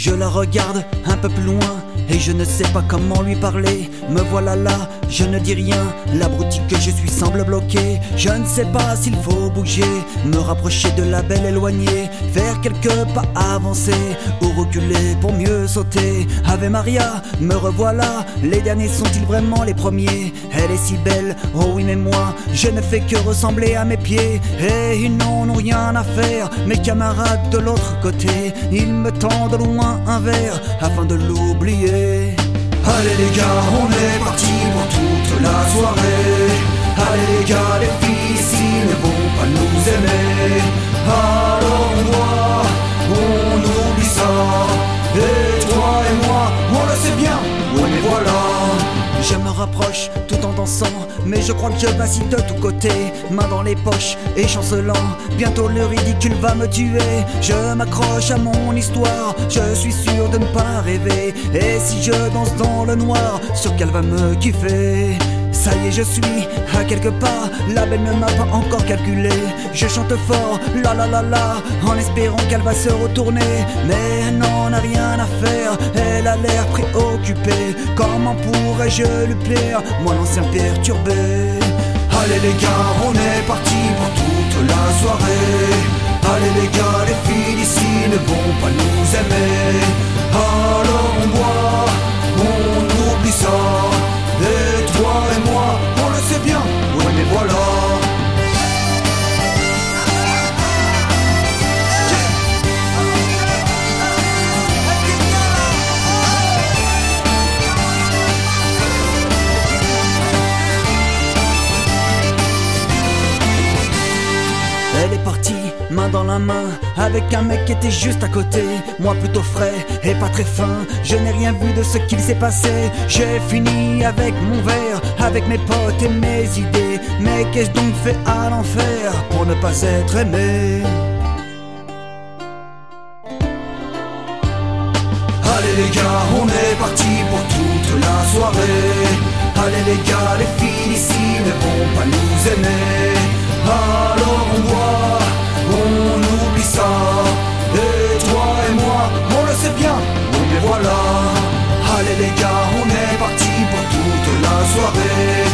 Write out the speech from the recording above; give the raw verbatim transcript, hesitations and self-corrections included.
Je la regarde un peu plus loin et je ne sais pas comment lui parler. Me voilà là, je ne dis rien. L'abruti que je suis semble bloqué. Je ne sais pas s'il faut bouger, me rapprocher de la belle éloignée, faire quelques pas avancer ou reculer pour mieux sauter. Ave Maria, me revoilà. Les derniers sont-ils vraiment les premiers? Elle est si belle, oh oui mais moi je ne fais que ressembler à mes pieds. Et ils n'en ont rien à faire. Mes camarades de l'autre côté, ils me tendent de loin un verre afin de l'oublier. Allez les gars, on est parti pour toute la soirée. Allez les gars, les filles ici ne vont pas nous aimer. Alors on boit, on oublie ça. Et toi et moi, on le sait bien, oui mais voilà. Je me rapproche tout en dansant, mais je crois que je vacille de tous côtés, main dans les poches et chancelant. Bientôt le ridicule va me tuer. Je m'accroche à mon histoire, je suis sûr de ne pas rêver. Et si je danse dans le noir, sûr qu'elle va me kiffer. Ça y est, je suis à quelques pas, la belle ne m'a pas encore calculé. Je chante fort, la la la la, en espérant qu'elle va se retourner. Mais elle n'en a rien à faire, elle a l'air préoccupée. Comment pourrais-je lui plaire, moi l'ancien perturbé? Allez les gars, on est parti pour toute la soirée. Allez les gars, les filles d'ici ne vont pas nous aimer. Alors on boit, on oublie ça. Et toi et moi, on le sait bien, ouais mais voilà. Elle est partie, main dans la main, avec un mec qui était juste à côté. Moi plutôt frais et pas très fin, je n'ai rien vu de ce qu'il s'est passé. J'ai fini avec mon verre, avec mes potes et mes idées. Mais qu'ai-je donc fait à l'enfer pour ne pas être aimé? Allez les gars, on est parti pour toute la soirée. Allez les gars, les filles d'ici ne vont pas nous aimer. Alors on boit, on oublie ça. Et toi et moi, on le sait bien, oui mais voilà. Allez les gars, on est parti pour toute la soirée.